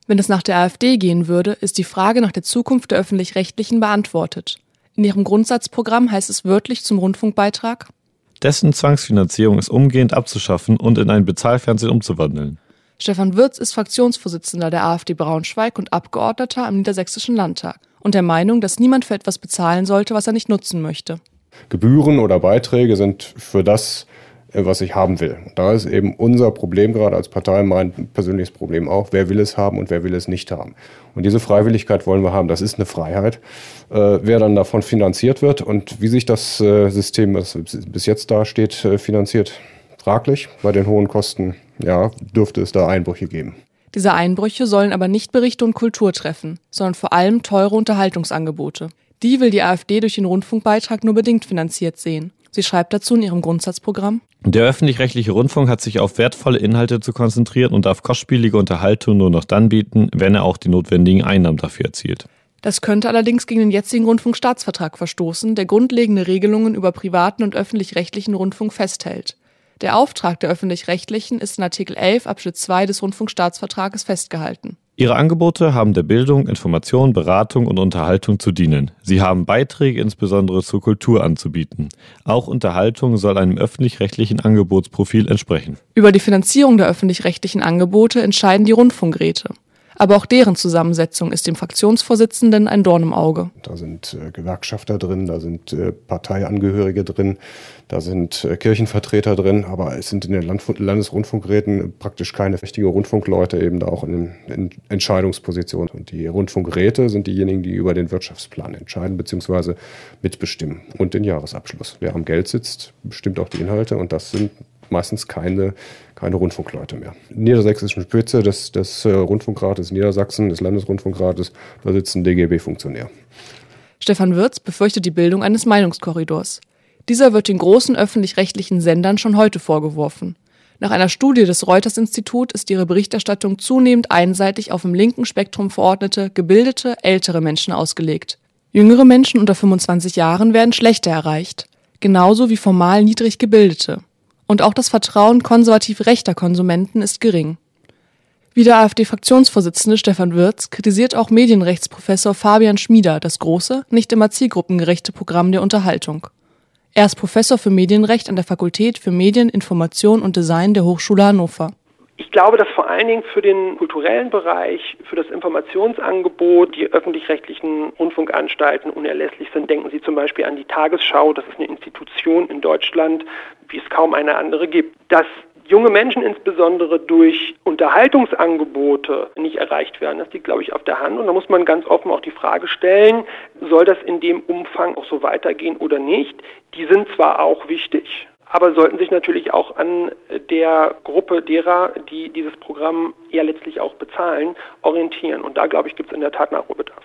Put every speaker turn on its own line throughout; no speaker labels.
Wenn es nach der AfD gehen würde, ist die Frage nach der Zukunft der Öffentlich-Rechtlichen beantwortet. In ihrem Grundsatzprogramm heißt es wörtlich zum Rundfunkbeitrag:
Dessen Zwangsfinanzierung ist umgehend abzuschaffen und in ein Bezahlfernsehen umzuwandeln.
Stefan Würz ist Fraktionsvorsitzender der AfD Braunschweig und Abgeordneter am Niedersächsischen Landtag und der Meinung, dass niemand für etwas bezahlen sollte, was er nicht nutzen möchte.
Gebühren oder Beiträge sind für das, was ich haben will. Da ist eben unser Problem gerade als Partei, mein persönliches Problem auch, wer will es haben und wer will es nicht haben. Und diese Freiwilligkeit wollen wir haben, das ist eine Freiheit. Wer dann davon finanziert wird und wie sich das System, das bis jetzt dasteht, finanziert, fraglich. Bei den hohen Kosten, ja, dürfte es da Einbrüche geben.
Diese Einbrüche sollen aber nicht Berichte und Kultur treffen, sondern vor allem teure Unterhaltungsangebote. Die will die AfD durch den Rundfunkbeitrag nur bedingt finanziert sehen. Sie schreibt dazu in ihrem Grundsatzprogramm:
Der öffentlich-rechtliche Rundfunk hat sich auf wertvolle Inhalte zu konzentrieren und darf kostspielige Unterhaltung nur noch dann bieten, wenn er auch die notwendigen Einnahmen dafür erzielt.
Das könnte allerdings gegen den jetzigen Rundfunkstaatsvertrag verstoßen, der grundlegende Regelungen über privaten und öffentlich-rechtlichen Rundfunk festhält. Der Auftrag der Öffentlich-Rechtlichen ist in Artikel 11 Abschnitt 2 des Rundfunkstaatsvertrages festgehalten.
Ihre Angebote haben der Bildung, Information, Beratung und Unterhaltung zu dienen. Sie haben Beiträge insbesondere zur Kultur anzubieten. Auch Unterhaltung soll einem öffentlich-rechtlichen Angebotsprofil entsprechen.
Über die Finanzierung der öffentlich-rechtlichen Angebote entscheiden die Rundfunkräte. Aber auch deren Zusammensetzung ist dem Fraktionsvorsitzenden ein Dorn im Auge.
Da sind Gewerkschafter drin, da sind Parteiangehörige drin, da sind Kirchenvertreter drin, aber es sind in den Landesrundfunkräten praktisch keine richtige Rundfunkleute eben da auch in Entscheidungspositionen. Und die Rundfunkräte sind diejenigen, die über den Wirtschaftsplan entscheiden bzw. mitbestimmen und den Jahresabschluss. Wer am Geld sitzt, bestimmt auch die Inhalte und das sind meistens keine Rundfunkleute mehr. In der niedersächsischen Spitze des Rundfunkrates Niedersachsen, des Landesrundfunkrates, da sitzt ein DGB-Funktionär.
Stefan Würz befürchtet die Bildung eines Meinungskorridors. Dieser wird den großen öffentlich-rechtlichen Sendern schon heute vorgeworfen. Nach einer Studie des Reuters-Institut ist ihre Berichterstattung zunehmend einseitig auf im linken Spektrum verordnete, gebildete, ältere Menschen ausgelegt. Jüngere Menschen unter 25 Jahren werden schlechter erreicht, genauso wie formal niedrig gebildete. Und auch das Vertrauen konservativ rechter Konsumenten ist gering. Wie der AfD-Fraktionsvorsitzende Stefan Würz kritisiert auch Medienrechtsprofessor Fabian Schmieder das große, nicht immer zielgruppengerechte Programm der Unterhaltung. Er ist Professor für Medienrecht an der Fakultät für Medien, Information und Design der Hochschule Hannover.
Ich glaube, dass vor allen Dingen für den kulturellen Bereich, für das Informationsangebot die öffentlich-rechtlichen Rundfunkanstalten unerlässlich sind. Denken Sie zum Beispiel an die Tagesschau, das ist eine Institution in Deutschland, wie es kaum eine andere gibt. Dass junge Menschen insbesondere durch Unterhaltungsangebote nicht erreicht werden, das liegt, glaube ich, auf der Hand. Und da muss man ganz offen auch die Frage stellen, soll das in dem Umfang auch so weitergehen oder nicht? Die sind zwar auch wichtig, aber sollten sich natürlich auch an der Gruppe derer, die dieses Programm ja letztlich auch bezahlen, orientieren. Und da, glaube ich, gibt es in der Tat Nachholbedarf.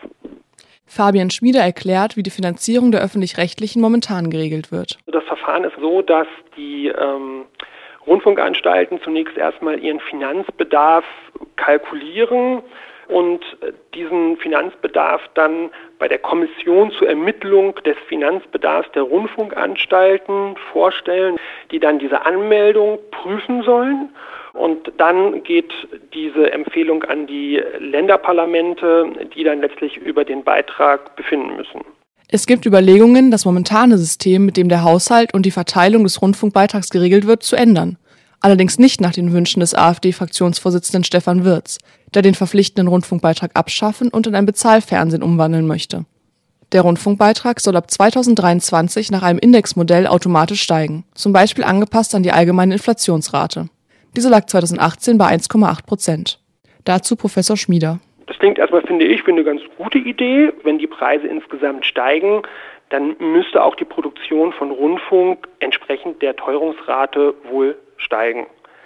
Fabian Schmieder erklärt, wie die Finanzierung der Öffentlich-Rechtlichen momentan geregelt wird.
Das Verfahren ist so, dass die Rundfunkanstalten zunächst erstmal ihren Finanzbedarf kalkulieren und diesen Finanzbedarf dann bei der Kommission zur Ermittlung des Finanzbedarfs der Rundfunkanstalten vorstellen, die dann diese Anmeldung prüfen sollen. Und dann geht diese Empfehlung an die Länderparlamente, die dann letztlich über den Beitrag befinden müssen.
Es gibt Überlegungen, das momentane System, mit dem der Haushalt und die Verteilung des Rundfunkbeitrags geregelt wird, zu ändern. Allerdings nicht nach den Wünschen des AfD-Fraktionsvorsitzenden Stefan Würz, der den verpflichtenden Rundfunkbeitrag abschaffen und in ein Bezahlfernsehen umwandeln möchte. Der Rundfunkbeitrag soll ab 2023 nach einem Indexmodell automatisch steigen, zum Beispiel angepasst an die allgemeine Inflationsrate. Diese lag 2018 bei 1,8%. Dazu Professor Schmieder.
Das klingt erstmal, finde ich, für eine ganz gute Idee. Wenn die Preise insgesamt steigen, dann müsste auch die Produktion von Rundfunk entsprechend der Teuerungsrate wohl steigen.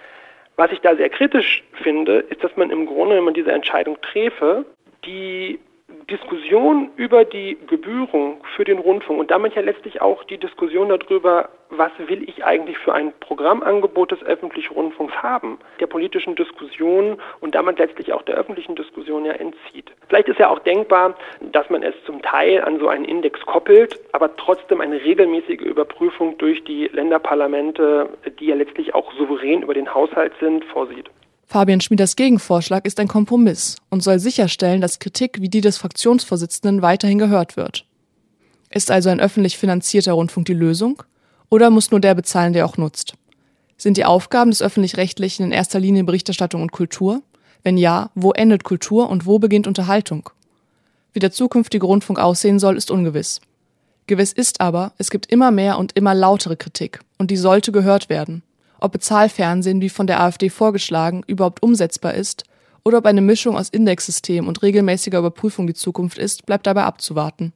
Was ich da sehr kritisch finde, ist, dass man im Grunde, wenn man diese Entscheidung träfe, die Diskussion über die Gebühren für den Rundfunk und damit ja letztlich auch die Diskussion darüber, was will ich eigentlich für ein Programmangebot des öffentlichen Rundfunks haben, der politischen Diskussion und damit letztlich auch der öffentlichen Diskussion ja entzieht. Vielleicht ist ja auch denkbar, dass man es zum Teil an so einen Index koppelt, aber trotzdem eine regelmäßige Überprüfung durch die Länderparlamente, die ja letztlich auch souverän über den Haushalt sind, vorsieht.
Fabian Schmieders Gegenvorschlag ist ein Kompromiss und soll sicherstellen, dass Kritik wie die des Fraktionsvorsitzenden weiterhin gehört wird. Ist also ein öffentlich finanzierter Rundfunk die Lösung? Oder muss nur der bezahlen, der auch nutzt? Sind die Aufgaben des Öffentlich-Rechtlichen in erster Linie Berichterstattung und Kultur? Wenn ja, wo endet Kultur und wo beginnt Unterhaltung? Wie der zukünftige Rundfunk aussehen soll, ist ungewiss. Gewiss ist aber, es gibt immer mehr und immer lautere Kritik und die sollte gehört werden. Ob Bezahlfernsehen, wie von der AfD vorgeschlagen, überhaupt umsetzbar ist oder ob eine Mischung aus Indexsystem und regelmäßiger Überprüfung die Zukunft ist, bleibt dabei abzuwarten.